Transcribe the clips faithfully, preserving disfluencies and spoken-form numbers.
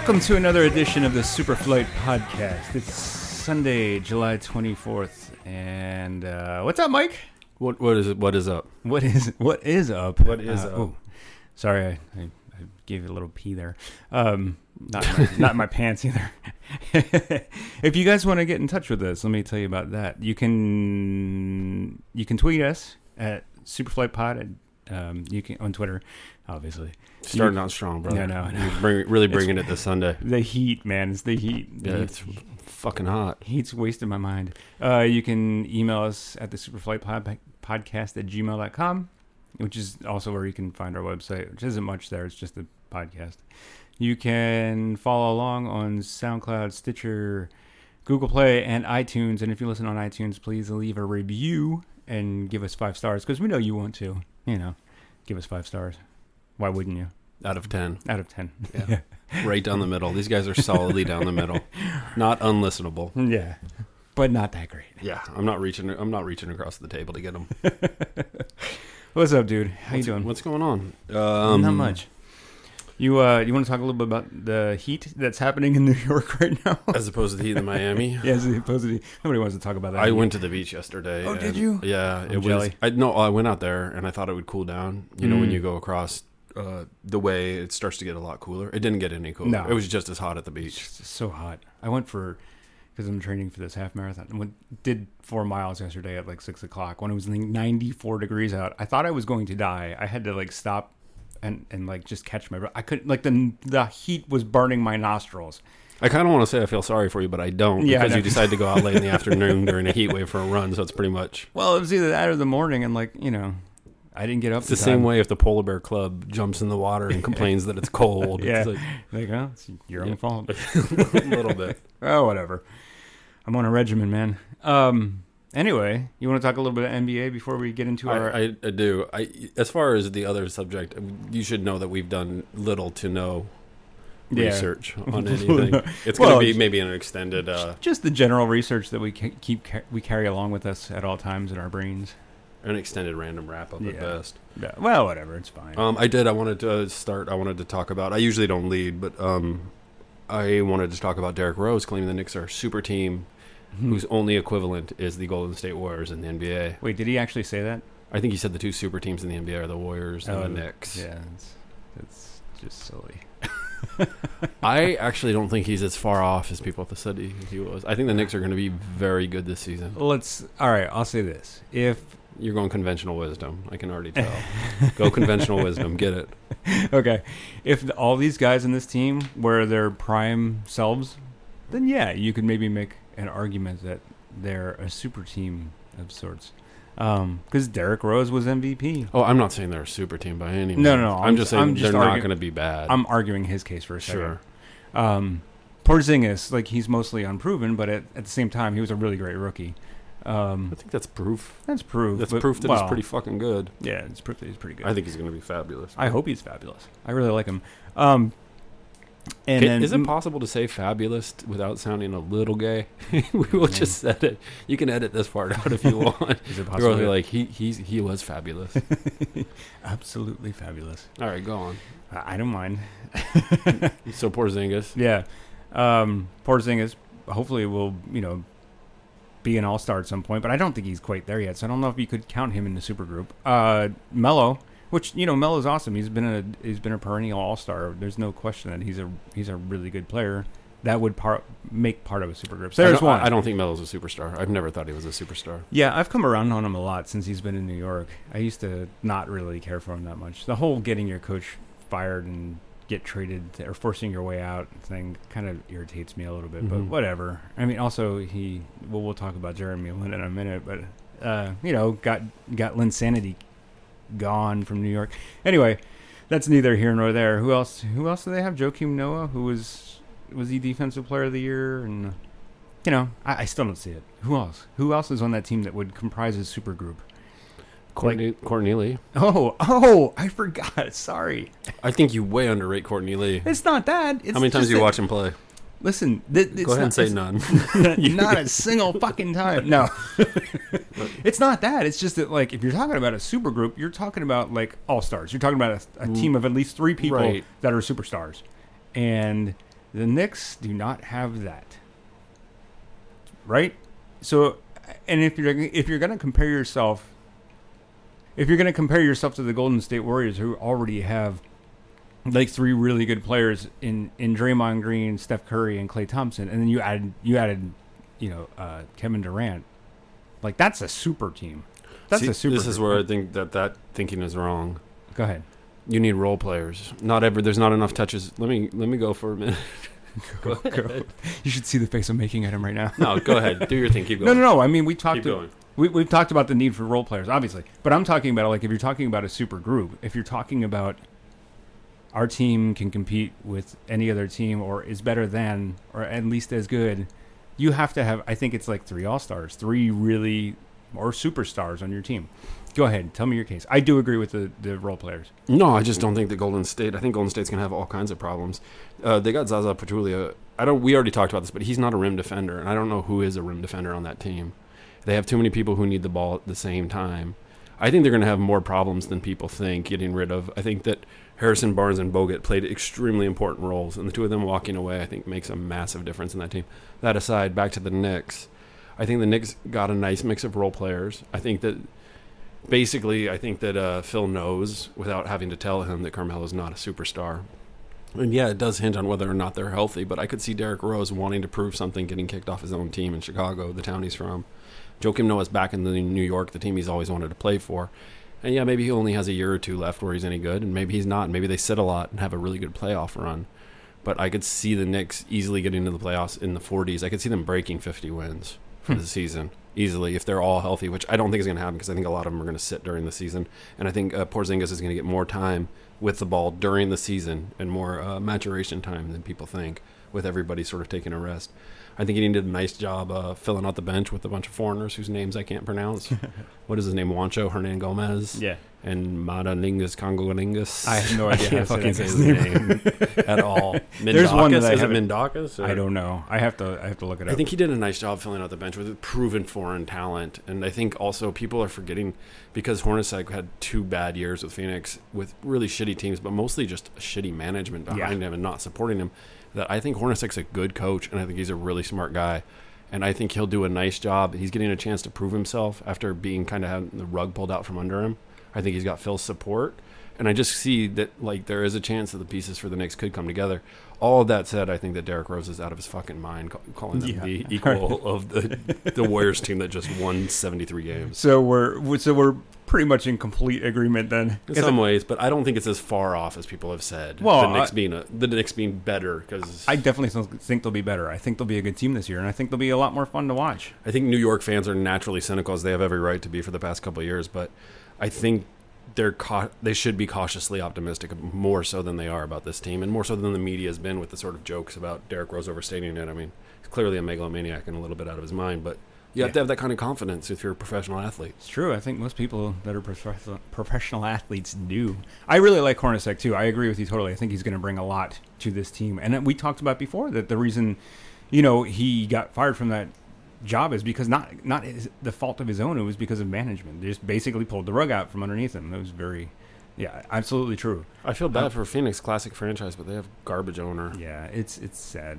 Welcome to another edition of the Superflight Podcast. It's Sunday, July twenty-fourth, and uh, what's up, Mike? What what is it? What is up? What is what is up? What is uh, up? Oh, sorry, I, I, I gave you a little pee there. Um, not in my, not in my pants either. If you guys want to get in touch with us, let me tell you about that. You can you can tweet us at SuperflightPod. Um, you can on Twitter, obviously. Starting you, out strong, brother. Yeah, no, no. You're bring, really bringing it this Sunday. The heat, man. It's the heat. The Yeah, heat. it's fucking hot. Heat's wasting my mind. Uh, you can email us at the Superflight pod, podcast at gmail dot com, which is also where you can find our website, which isn't much there. It's just a podcast. You can follow along on SoundCloud, Stitcher, Google Play, and iTunes. And if you listen on iTunes, please leave a review and give us five stars, because we know you want to. You know, give us five stars. Why wouldn't you? Out of ten. Out of ten. Yeah. Right down the middle. These guys are solidly down the middle. Not unlistenable. Yeah. But not that great. Yeah, I'm not reaching I'm not reaching across the table to get them. What's up, dude? How what's, you doing? What's going on? Um, Not much. You uh, you want to talk a little bit about the heat that's happening in New York right now? As opposed to the heat in Miami. Yeah, as opposed to nobody wants to talk about that. I heat. went to the beach yesterday. Oh, did you? Yeah, I'm it was. jelly. I no, I went out there and I thought it would cool down. You know, Mm. when you go across uh, the way, it starts to get a lot cooler. It didn't get any cooler. No. It was just as hot at the beach. It's just so hot. I went for because I'm training for this half marathon. I went, did four miles yesterday at like six o'clock when it was like ninety-four degrees out. I thought I was going to die. I had to like stop and and like just catch my breath. I couldn't like the the heat was burning my nostrils. I kind of want to say I feel sorry for you, but I don't, Yeah, I because know. you decided to go out late in the afternoon during a heat wave for a run, so it's pretty much... Well, it was either that or the morning, and like you know, I didn't get up. It's the same way if the Polar Bear Club jumps in the water and complains that it's cold. Yeah, It's like, like oh, it's your Yeah. own fault. a little bit. Oh, whatever. I'm on a regimen, man. Um. Anyway, you want to talk a little bit of N B A before we get into our... I, I, I do. I, as far as the other subject, you should know that we've done little to no Yeah. research on anything. It's Well, going to be maybe an extended... Uh, Just the general research that we ca- keep ca- we carry along with us at all times in our brains. an extended random wrap-up at Yeah. best. Yeah, well, whatever, it's fine. Um, I did. I wanted to start. I wanted to talk about. I usually don't lead, but um, I wanted to talk about Derrick Rose claiming the Knicks are a super team whose only equivalent is the Golden State Warriors in the N B A. Wait, did he actually say that? I think he said the two super teams in the N B A are the Warriors and Oh, the Knicks. Yeah, it's, it's just silly. I actually don't think he's as far off as people said he, he was. I think the Knicks are going to be very good this season. Let's. All right, I'll say this: if You're going conventional wisdom. I can already tell. Go conventional wisdom. Get it. okay, if the, all these guys in this team were their prime selves, then yeah, you could maybe make an argument that they're a super team of sorts. Because Derrick Rose was M V P. Oh, I'm not saying they're a super team by any means. No, no, no. I'm, I'm- just saying I'm just they're not argu- going to be bad. I'm arguing his case for a second. sure. Um, Porzingis, like he's mostly unproven, but at, at the same time, he was a really great rookie. Um, I think that's proof. that's proof. That's but- proof that well, he's pretty fucking good. Yeah, it's proof that he's pretty good. I think he's going to be fabulous. I hope he's fabulous. I really like him. Um, and Can- then is it possible to say fabulous without sounding a little gay? We will just set it. You can edit this part out if you want. Is it You're possible? be like he he's he was fabulous. Absolutely fabulous. All right, go on. I, I don't mind. So Porzingis. Yeah. Um, Porzingis hopefully will, you know, be an all-star at some point, but I don't think he's quite there yet, so I don't know if you could count him in the supergroup. Uh, Melo, which, you know, Melo's awesome. He's been a he's been a perennial all-star. There's no question that he's a he's a really good player. That would par- make part of a supergroup. So I there's don't, one. I don't think Melo's a superstar. I've never thought he was a superstar. Yeah, I've come around on him a lot since he's been in New York. I used to not really care for him that much. The whole getting your coach fired and get traded or forcing your way out thing kind of irritates me a little bit, but Mhm. whatever. I mean, also he, well, we'll talk about Jeremy Lin in a minute, but, uh, you know, got, got Linsanity gone from New York. Anyway, that's neither here nor there. Who else, who else do they have? Joakim Noah, who was, was he defensive player of the year? And, you know, I, I still don't see it. Who else? Who else is on that team that would comprise a super group? Courtney, Courtney Lee. Oh, oh, I forgot. Sorry. I think you way underrate Courtney Lee. It's not that. It's How many times just do you that- watch him play? Listen, th- it's Go ahead not, and say it's- none. not a single fucking time. No. It's not that. It's just that, like, if you're talking about a super group, you're talking about, like, all-stars. You're talking about a, a team of at least three people Right. that are superstars. And The Knicks do not have that. Right? So, and if you're if you're going to compare yourself if you're going to compare yourself to the Golden State Warriors, who already have like three really good players in, in Draymond Green, Steph Curry, and Klay Thompson, and then you added you added, you know, uh, Kevin Durant, like that's a super team. That's See, a super. This is where I think that that thinking is wrong. Go ahead. You need role players. Not ever. There's not enough touches. Let me let me go for a minute. go, go. You should see the face I'm making at him right now. No, go ahead. Do your thing. Keep going. No, no, no. I mean, we talked. Keep to, going. We, we've talked about the need for role players, obviously, but I'm talking about like if you're talking about a super group, if you're talking about our team can compete with any other team or is better than or at least as good, you have to have. I think it's like three all stars, three really or superstars on your team. Go ahead, tell me your case. I do agree with the, the role players. No, I just don't think that Golden State. I think Golden State's gonna have all kinds of problems. Uh, they got Zaza Pachulia. I don't. We already talked about this, but he's not a rim defender, and I don't know who is a rim defender on that team. They have too many people who need the ball at the same time. I think they're going to have more problems than people think getting rid of. I think that Harrison Barnes and Bogut played extremely important roles, and the two of them walking away, I think, makes a massive difference in that team. That aside, back to the Knicks. I think the Knicks got a nice mix of role players. I think that basically, I think that uh, Phil knows, without having to tell him, that Carmelo's not a superstar. And yeah, it does hinge on whether or not they're healthy, but I could see Derrick Rose wanting to prove something, getting kicked off his own team in Chicago, the town he's from. Joakim Noah's back in the New York, the team he's always wanted to play for. And yeah, maybe he only has a year or two left where he's any good, and maybe he's not. Maybe they sit a lot and have a really good playoff run. But I could see the Knicks easily getting into the playoffs in the forties. I could see them breaking fifty wins for the season easily if they're all healthy, which I don't think is going to happen because I think a lot of them are going to sit during the season. And I think uh, Porzingis is going to get more time with the ball during the season and more uh, maturation time than people think, with everybody sort of taking a rest. I think he did a nice job uh, filling out the bench with a bunch of foreigners whose names I can't pronounce. What is his name? Juancho Hernan Gomez? Yeah. And Madalingus Congolingus? I have no idea. I can't fucking say his name at all. There's one that I is it haven't- Mindakis? Or? I don't know. I have to. I have to look it up. I think he did a nice job filling out the bench with proven foreign talent. And I think also people are forgetting, because Hornacek had two bad years with Phoenix with really shitty teams, but mostly just shitty management behind Yeah. him and not supporting him, that I think Hornacek's a good coach, and I think he's a really smart guy. And I think he'll do a nice job. He's getting a chance to prove himself after being kind of having the rug pulled out from under him. I think he's got Phil's support. And I just see that, like, there is a chance that the pieces for the Knicks could come together. All of that said, I think that Derrick Rose is out of his fucking mind, ca- calling them Yeah. the equal of the the Warriors team that just won seventy-three games. So we're so we're pretty much in complete agreement then. In some ways, but I don't think it's as far off as people have said. Well, the Knicks I- being a, the Knicks being better, because I definitely think they'll be better. I think they'll be a good team this year, and I think they'll be a lot more fun to watch. I think New York fans are naturally cynical, as they have every right to be for the past couple of years. But I think they're cau- they should be cautiously optimistic, more so than they are about this team, and more so than the media has been with the sort of jokes about Derrick Rose overstating it. I mean, he's clearly a megalomaniac and a little bit out of his mind, but you have Yeah. to have that kind of confidence if you're a professional athlete. It's true. I think most people that are prof- professional athletes do. I really like Hornacek, too. I agree with you totally. I think he's going to bring a lot to this team. And we talked about before that the reason, you know, he got fired from that job is because not not his, the fault of his own. It was because of management. They just basically pulled the rug out from underneath him. It was very, yeah, absolutely true. I feel bad for Phoenix, classic franchise, but they have garbage owner. Yeah, it's it's sad.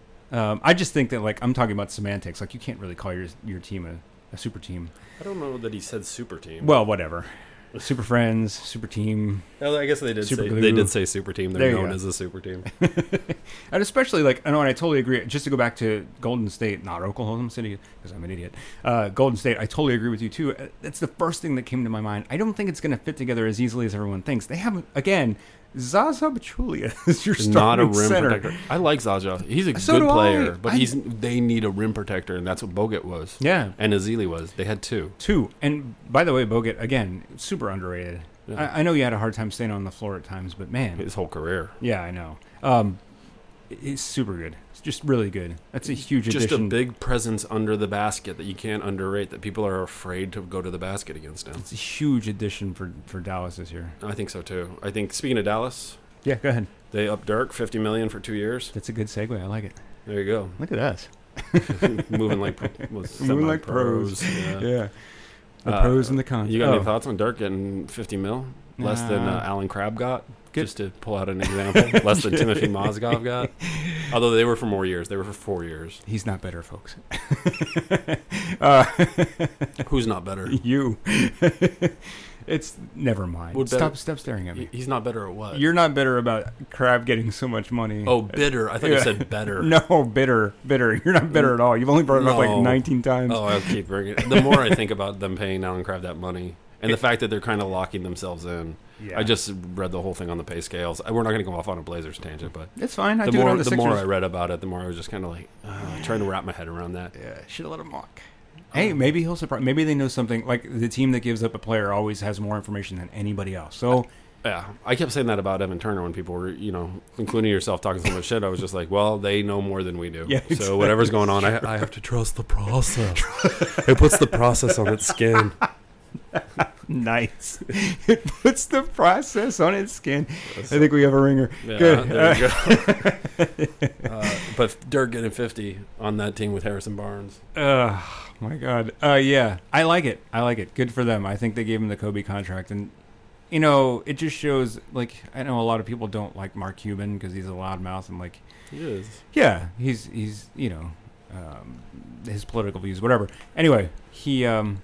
Um, I just think that, like, I'm talking about semantics. Like, you can't really call your your team a, a super team. I don't know that he said super team. Well, whatever. Super friends, super team. Well, I guess they did Super say glue. they did say super team. They're There you known go. as a super team. And especially, like, I know, and I totally agree. Just to go back to Golden State, not Oklahoma City, because I'm an idiot. Uh, Golden State, I totally agree with you, too. Uh, That's the first thing that came to my mind. I don't think it's going to fit together as easily as everyone thinks. They have, again, Zaza Pachulia is your starting Not a rim center. protector. I like Zaza. He's a So good do I. player, but I- he's they need a rim protector, and that's what Bogut was. Yeah. And Azili was. They had two. Two. And by the way, Bogut, again, super underrated. Yeah. I, I know you had a hard time staying on the floor at times, but man. His whole career. Yeah, I know. Um, it's super good. It's just really good. That's a huge Just addition. a big presence under the basket that you can't underrate, that people are afraid to go to the basket against him. It's a huge addition for, for Dallas this year. I think so, too. I think, speaking of Dallas, Yeah, go ahead. they upped Dirk, fifty million dollars for two years. That's a good segue. I like it. There you go. Look at us. Moving like, well, Moving like semi-pros. Yeah. Yeah. The Uh, pros and the cons. You got Oh. any thoughts on Dirk getting fifty mil? Less than uh, Nah. Alan Crabb got? Good. Just to pull out an example. Less than Timothy Mozgov got? Although they were for more years. They were for four years. He's not better, folks. uh, Who's not better? you. It's never mind. Would Stop, better- stop staring at He- me. He's not better at what? You're not bitter about Crab getting so much money. oh, bitter. I thought Yeah. you said better. No, bitter, bitter. You're not bitter at all. You've only brought it up like No. nineteen times. Oh, I'll keep bringing it. The more I think about them paying Alan Crabb that money and the fact that they're kind of locking themselves in. Yeah. I just read the whole thing on the pay scales. We're not going to go off on a Blazers tangent, but It's fine. I the do it more on the, the Sixers. more I read about it, the more I was just kind of like uh, trying to wrap my head around that. Yeah, should have let him walk. Hey, maybe he'll surprise. Maybe they know something. Like the team that gives up a player always has more information than anybody else. So Yeah, I kept saying that about Evan Turner when people were, you know, including yourself, talking so much shit. I was just like, well, they know more than we do. Yeah, So exactly. whatever's going on, I, I have to trust the process. It puts the process on its skin. nice. It puts the process on its skin. I think we have a ringer. Yeah, Good. there you go. uh, but Dirk getting fifty on that team with Harrison Barnes. Uh, my God. Uh, yeah, I like it. I like it. Good for them. I think they gave him the Kobe contract, and you know, it just shows. Like, I know a lot of people don't like Mark Cuban because he's a loudmouth, and like, He is. yeah, he's he's you know, um, his political views, whatever. Anyway, he um,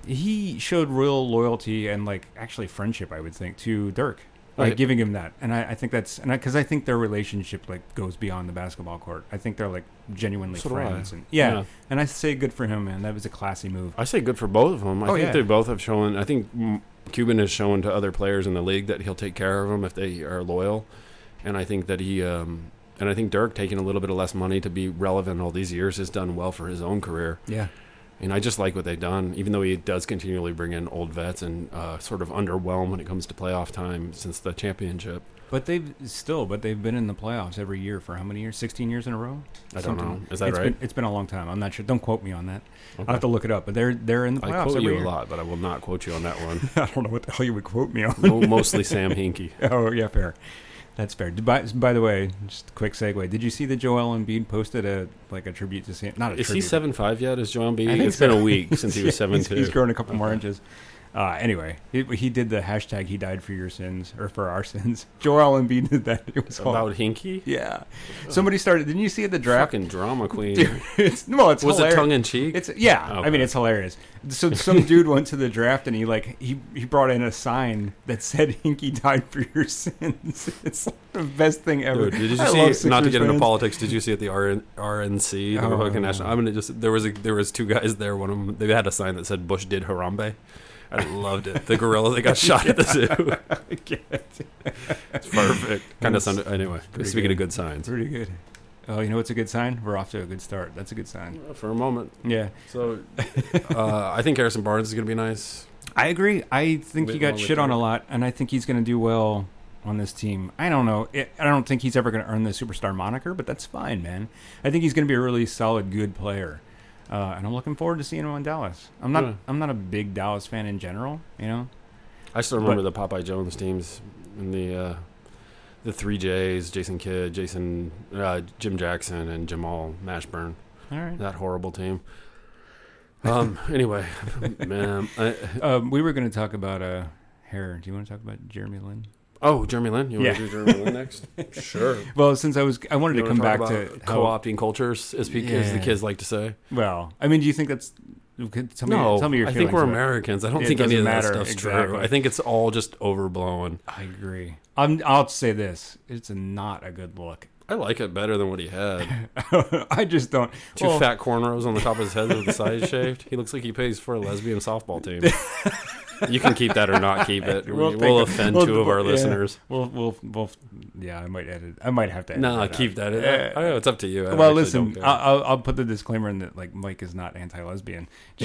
he showed real loyalty and like actually friendship, I would think, to Dirk. Like Right. giving him that, and I, I think that's, and because I, I think their relationship like goes beyond the basketball court. I think they're like genuinely So do I. friends, and yeah, Yeah. and I say good for him, man. That was a classy move. I say good for both of them. I Oh, think yeah. they both have shown. I think mm, Cuban has shown to other players in the league that he'll take care of them if they are loyal, and I think that he, um, and I think Dirk taking a little bit of less money to be relevant all these years has done well for his own career. Yeah, And I just like what they've done, even though he does continually bring in old vets and uh, sort of underwhelm when it comes to playoff time since the championship. but they've still, but they've been in the playoffs every year for how many years? Sixteen years in a row. I don't know. Is that It's right? Been, it's been a long time. I'm not sure. Don't quote me on that. Okay. I'll have to look it up. But they're they're in the I playoffs quote every you year. a lot, but I will not quote you on that one. I don't know what the hell you would quote me on. Mo- Mostly Sam Hinkie. Oh yeah, fair. That's fair. By, by the way, just a quick segue. Did you see that Joel Embiid posted a like a tribute to Sam? Not a Is he tribute. seven five yet? Is Joel I Embiid? think It's so. been a week since he was Yeah, seven he's, two. he's grown a couple more Okay. inches. Uh, anyway, he, he did the hashtag "He died for your sins" or for our sins. Joel Embiid did that. It was all- About Hinkie? yeah. Somebody started. Didn't you see at the draft? Fucking drama queen. Dude, it's well, it's Was hilarious. it tongue in cheek? It's yeah. I Okay. mean, it's hilarious. So some dude went to the draft and he like he he brought in a sign that said "Hinkie died for your sins." It's like the best thing ever. Dude, did you I love see? Not to Sixers get into fans. politics. Did you see at the R N, R N C, the Oh. Republican National? I'm gonna just. There was a, there was two guys there. One of them, they had a sign that said "Bush did Harambe." I loved it. The gorilla that got shot at the zoo. I get it. It's perfect. Kind of That's sounded. Anyway, pretty speaking good. of good signs, Pretty good. Oh, you know what's a good sign? We're off to a good start. That's a good sign. for a moment. Yeah, So, uh, I think Harrison Barnes is gonna be nice. I agree. I think With- he got along with shit on a Dirk. lot, and I think he's going to do well on this team. I don't know. It, I don't think he's ever going to earn the superstar moniker, but that's fine, man. I think he's going to be a really solid, good player, uh, and I'm looking forward to seeing him in Dallas. I'm not. Yeah. I'm not a big Dallas fan in general. You know. I still remember the Popeye Jones teams and the uh, the three J's: Jason Kidd, Jason, uh, Jim Jackson, and Jamal Mashburn. All right. That horrible team. Um. Anyway, man. I, Um, we were going to talk about uh, hair. Do you want to talk about Jeremy Lin? oh, Jeremy Lin. You want Yeah. to do Jeremy Lin next? Sure. Well, since I was, I wanted You to wanna come talk back about to how, co-opting cultures, as, pe- as the Yeah. kids like to say. Well, I mean, do you think that's? could- Tell me, no, tell me your I feelings. think we're about it. Americans. I don't It think any of doesn't that matter, stuff's exactly. true. I think it's all just overblown. I agree. I'm, I'll say this: it's not a good look. I like it better than what he had. I just don't. Two well, fat cornrows on the top of his head with the sides shaved. He looks like he pays for a lesbian softball team. You can keep that or not keep it. We'll We'll, take it. offend We'll- two of our yeah. listeners. We'll, we'll, we'll, yeah, I might edit. I might have to. Edit No, that keep out. that. In. Uh, I know it's up to you. I well, actually listen, don't care. I'll, I'll, I'll put the disclaimer in that like Mike is not anti-lesbian.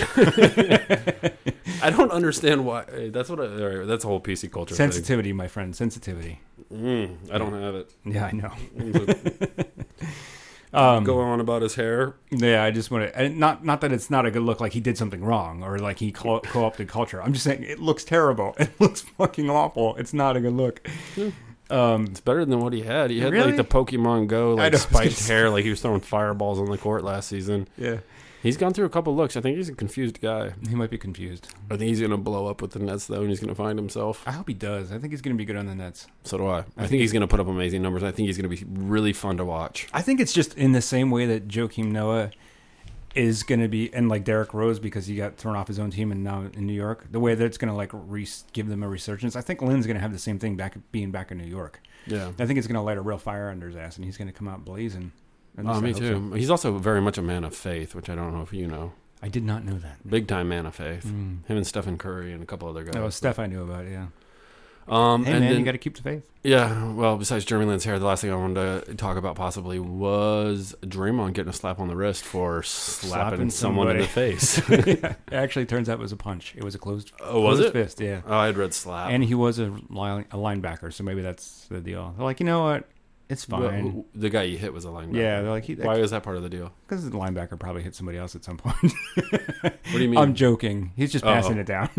I don't understand why. hey, That's what. I, all right, that's a whole P C culture Sensitivity, my friend. Sensitivity. thing. Mm, I don't have it. Yeah, I know. Um, Go on about his hair. Yeah, I just want to. And not, not that it's not a good look, like he did something wrong or like he co- co-opted culture. I'm just saying it looks terrible. It looks fucking awful. It's not a good look. Um, It's better than what he had. He had Really? like the Pokemon Go I like know, I was spiked gonna hair, like he was throwing fireballs on the court last season. yeah. He's gone through a couple looks. I think he's a confused guy. He might be confused. I think he's going to blow up with the Nets, though, and he's going to find himself. I hope he does. I think he's going to be good on the Nets. So do I. I, I think think he's going to put up amazing numbers. I think he's going to be really fun to watch. I think it's just in the same way that Joakim Noah is going to be, and like Derrick Rose, because he got thrown off his own team and now in New York, the way that it's going to like re- give them a resurgence. I think Lynn's going to have the same thing back being back in New York. Yeah. I think it's going to light a real fire under his ass, and he's going to come out blazing. Oh, me too. So. He's also very much a man of faith, which I don't know if you know. I did not know that. Big time man of faith. Mm. Him and Stephen Curry and a couple other guys. Oh, Steph I knew about, yeah. Um, hey, and man, then, you got to keep the faith. Yeah, well, besides Jeremy Lin's hair, the last thing I wanted to talk about possibly was Draymond getting a slap on the wrist for slapping, slapping someone in the face. Yeah. It actually turns out it was a punch. It was a closed, oh, was closed it? fist, yeah. Oh, I had read slap. And he was a, line, a linebacker, so maybe that's the deal. They're like, you know what? It's fine. Well, the guy you hit was a linebacker. Yeah, they're like, he, why is that part of the deal? Because the linebacker probably hit somebody else at some point. What do you mean? I'm joking. He's just passing Uh-oh. it down.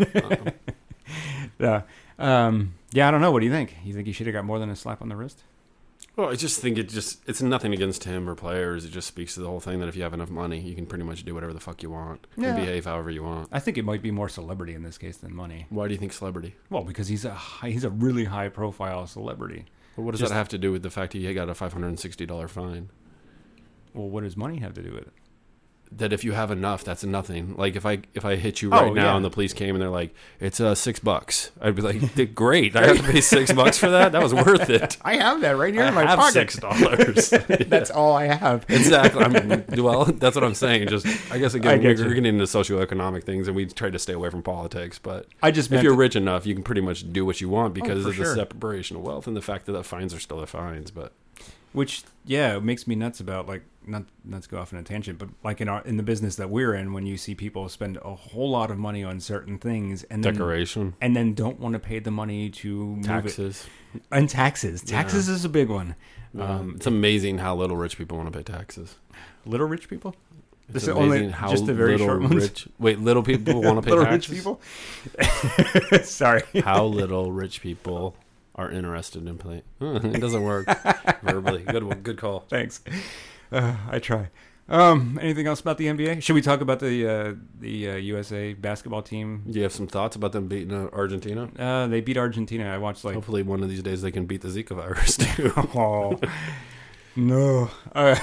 yeah. Um, yeah, I don't know. What do you think? You think he should have got more than a slap on the wrist? Well, I just think it just, it's nothing against him or players. It just speaks to the whole thing that if you have enough money, you can pretty much do whatever the fuck you want Yeah. and behave however you want. I think it might be more celebrity in this case than money. Why do you think celebrity? Well, because he's a high, he's a really high profile celebrity. Well, what does Just- that have to do with the fact he got a five hundred sixty dollars fine? Well, what does money have to do with it? That if you have enough, that's nothing. Like if I if I hit you right Oh, now yeah. and the police came and they're like, it's uh six bucks, I'd be like, great, I have to pay six bucks for that. That was worth it. I have that right here I in my have pocket. six dollars. That's all I have. Exactly. I mean, well, that's what I'm saying. Just I guess I again, get we're you. getting into socioeconomic things, and we try to stay away from politics. But I just if meant you're rich enough, you can pretty much do what you want because for of the sure. separation of wealth and the fact that the fines are still the fines. But Which, yeah, it makes me nuts about, like, not not to go off on a tangent, but like in our in the business that we're in, when you see people spend a whole lot of money on certain things and then, decoration, and then don't want to pay the money to move taxes, it. And taxes. Taxes Yeah. is a big one. um, it's amazing how little rich people want to pay taxes. Little rich people? It's This is amazing only how just the very little short ones? rich. Wait, little people want to pay Little taxes. rich people? Sorry. How little rich people are interested in playing. It doesn't work verbally. Good, one. Good call. Thanks. Uh, I try. Um, anything else about the N B A? Should we talk about the uh, the uh, U S A basketball team? Do you have some thoughts about them beating uh, Argentina? Uh, they beat Argentina. I watched like. Hopefully, one of these days they can beat the Zika virus too. Oh no! Uh,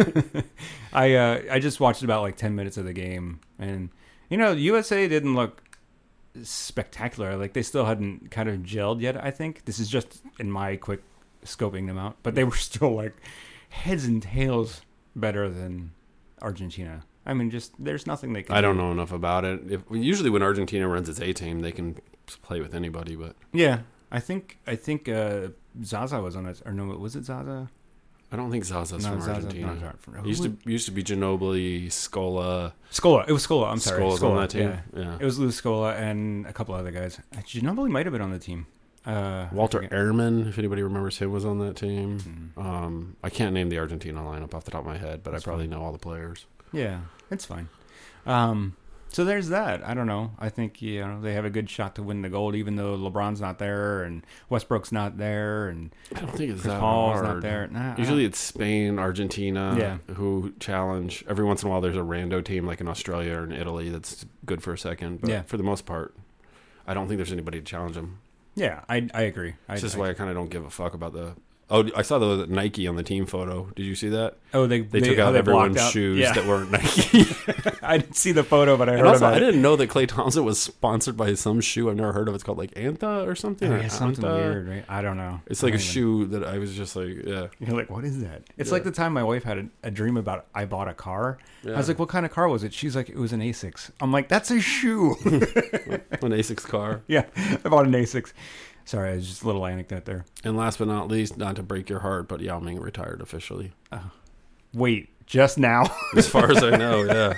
I uh, I just watched about like ten minutes of the game, and you know, U S A didn't look spectacular. Like they still hadn't kind of gelled yet. I think this is just in my quick scoping them out, but they were still like heads and tails better than Argentina. I mean, just there's nothing they can. I don't do. know enough about it. If, usually, when Argentina runs its A team, they can play with anybody. But Yeah, I think I think uh, Zaza was on it, or no? Was it Zaza? I don't think Zaza's No, from Zaza- Argentina. no, sorry, from- It used to used to be Ginobili, Scola. Scola. It was Scola. I'm sorry. Scola's Scola, on that team. Yeah. Yeah. It was Lou Scola and a couple other guys. Ginobili might have been on the team. Uh, Walter I forget. Ehrman, if anybody remembers him, was on that team. Mhm. Um, I can't name the Argentina lineup off the top of my head, but That's I probably fine. know all the players. Yeah, it's fine. Um, so there's that. I don't know. I think you know they have a good shot to win the gold, even though LeBron's not there and Westbrook's not there and I don't think it's Chris that Paul's hard. not there. Nah, I Usually it's Spain, Argentina, Yeah. who challenge. Every once in a while there's a rando team like in Australia or in Italy that's good for a second. But Yeah. for the most part, I don't think there's anybody to challenge them. yeah, I I agree. I, It's just I, why I kind of don't give a fuck about the... Oh, I saw the Nike on the team photo. Did you see that? oh they They, took how out they everyone's blocked out- shoes Yeah. that weren't Nike. I didn't see the photo, but I heard And also, about I it. didn't know that Klay Thompson was sponsored by some shoe I've never heard of. It's called like Antha or something. Oh, or yeah, something Anta. weird, right? I don't know. It's like I a don't even- shoe that I was just like, yeah. You're like, what is that? It's Yeah. like the time my wife had a, a dream about I bought a car. yeah. I was like, what kind of car was it? She's like, it was an Asics. I'm like, that's a shoe. An Asics car. Yeah, I bought an Asics. Sorry, it's just a little anecdote there. And last but not least, not to break your heart, but Yao Ming retired officially. Wait, just now? As far as I know, yeah.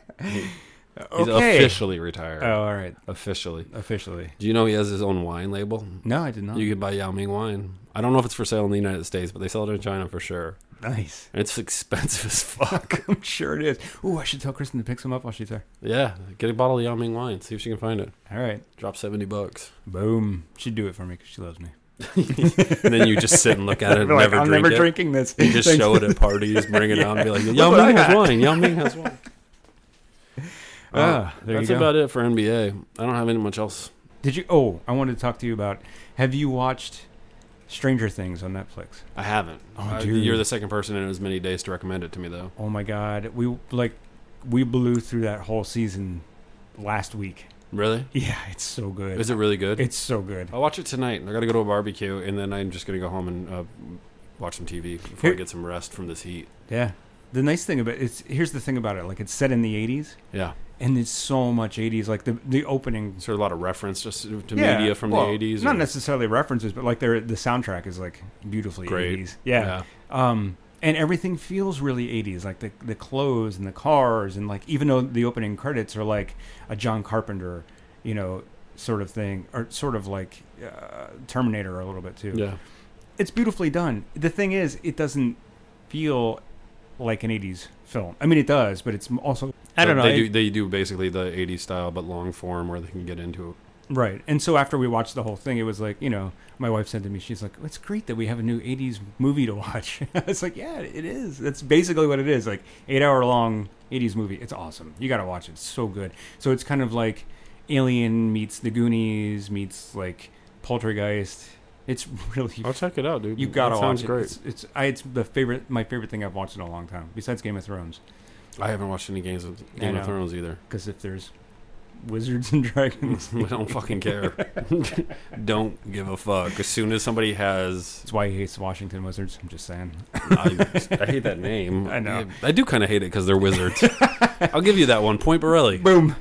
He's Okay. officially retired. Oh, all right. Officially. Officially. Do you know he has his own wine label? No, I did not. You can buy Yao Ming wine. I don't know if it's for sale in the United States, but they sell it in China for sure. Nice. And it's expensive as fuck. I'm sure it is. Ooh, I should tell Kristen to pick some up while she's there. Yeah, get a bottle of Yao Ming wine. See if she can find it. All right. Drop seventy bucks. Boom. She'd do it for me because she loves me. And then you just sit and look at it and Be like, never I'm drink never it. drinking this. You just Thanks. show it at parties, bring it out and be like, Look Yao what I Ming has got." wine. Yao Ming has wine. Ah, there That's you go. about it for N B A. I don't have any much else. Did you? Oh, I wanted to talk to you about. Have you watched Stranger Things on Netflix? I haven't. Oh, I- dude. You're the second person in as many days to recommend it to me, though. Oh my God, we like we blew through that whole season last week. Really? Yeah, it's so good. Is it really good? It's so good. I'll watch it tonight. I got to go to a barbecue, and then I'm just going to go home and uh, watch some T V before Here- I get some rest from this heat. Yeah. The nice thing about it's here's the thing about it. Like it's set in the eighties, Yeah. and it's so much eighties. Like the the opening. Is there a lot of reference just to Yeah, media from well, the eighties? Not or- necessarily references, but like their the soundtrack is like beautifully Great. eighties. Yeah. Um, and everything feels really eighties, like the the clothes and the cars, and like even though the opening credits are like a John Carpenter, you know, sort of thing, or sort of like uh, Terminator a little bit too. Yeah. It's beautifully done. The thing is, it doesn't feel like an eighties film. I mean, it does, but it's also I don't know. They it- do, they do basically the eighties style, but long form where they can get into it. Right. And so after we watched the whole thing, it was like, you know, my wife said to me, she's like, it's great that we have a new eighties movie to watch. I was like, yeah, it is. That's basically what it is. Like eight hour long eighties movie. It's awesome. You got to watch it. It's so good. So it's kind of like Alien meets The Goonies meets like Poltergeist. It's really, I'll check it out, dude. you got to That watch sounds it. great. It's, it's, I, it's the favorite, my favorite thing I've watched in a long time besides Game of Thrones. I haven't watched any games of I Game know. of Thrones either. Because if there's wizards and dragons, I don't fucking care. Don't give a fuck. As soon as somebody has, that's why he hates Washington Wizards. I'm just saying. I, I hate that name. I know. I do kind of hate it because they're wizards. I'll give you that one. Point Borelli. Boom.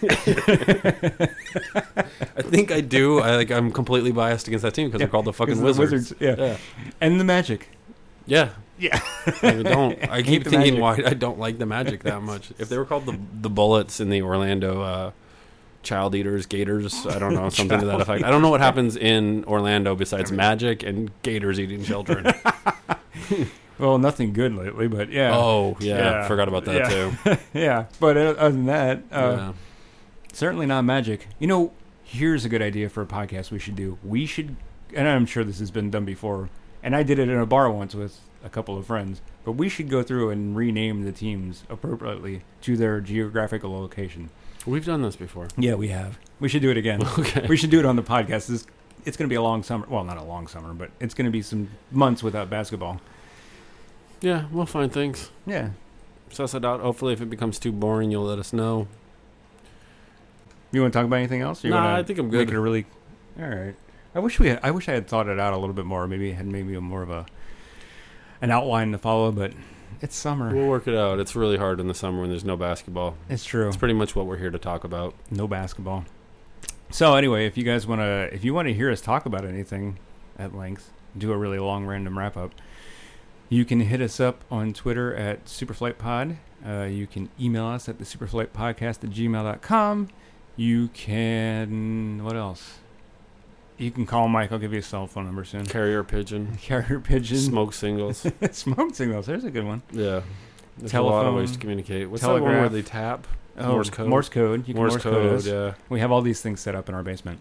I think I do. I like. I'm completely biased against that team because Yeah, they're called the fucking 'Cause the wizards. Yeah. Yeah. And the magic. Yeah. Yeah. I don't. I Hate keep the thinking Magic. why I don't like the Magic that much. If they were called the the Bullets in the Orlando uh, Child Eaters, Gators, I don't know, something to that Child effect. I don't know what happens in Orlando besides magic and gators eating children. Well, nothing good lately, but yeah. Oh yeah, Yeah. forgot about that Yeah. too. Yeah. But uh, other than that, uh, yeah. certainly not magic. You know, here's a good idea for a podcast we should do. We should, and I'm sure this has been done before, and I did it in a bar once with a couple of friends, but we should go through and rename the teams appropriately to their geographical location. We've done this before. Yeah, we have. We should do it again. Okay. We should do it on the podcast. This, it's going to be a long summer. Well, not a long summer, but it's going to be some months without basketball. Yeah, we'll find things. Yeah. Suss it out. Hopefully, if it becomes too boring, you'll let us know. You want to talk about anything else? Or you Nah, wanna I think I'm Make good. it a really. All right. I wish we. Had, I wish I had thought it out a little bit more. Maybe had maybe a more of a an outline to follow. But it's summer. We'll work it out. It's really hard in the summer when there's no basketball. It's true. It's pretty much what we're here to talk about. No basketball. So anyway, if you guys want to, if you want to hear us talk about anything at length, do a really long random wrap up, you can hit us up on Twitter at SuperFlightPod. Uh, you can email us at the superflightpodcast at gmail dot com. You can, what else? You can call Mike. I'll give you a cell phone number soon. Carrier pigeon, Carrier pigeon. smoke singles. Smoke signals. There's a good one. Yeah. There's a lot of ways Telephone, to communicate. What's that one where telegraph. they tap? Oh, Morse code. Morse code. You can Morse Morse, code, code us. yeah. We have all these things set up in our basement.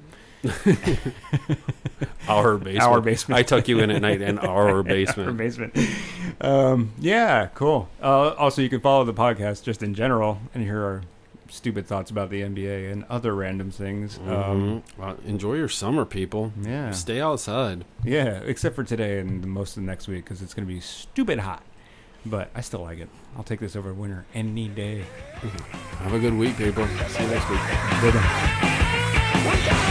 Our basement. Our basement. I tuck you in at night in our basement. Our basement. Um, yeah, cool. Uh, also, you can follow the podcast just in general and hear our stupid thoughts about the N B A and other random things. Um, Mhm. Well, enjoy your summer, people. yeah. Stay outside. Yeah, except for today and most of next week because it's going to be stupid hot. But I still like it. I'll take this over winter any day. Have a good week, people. See you next week. Bye-bye.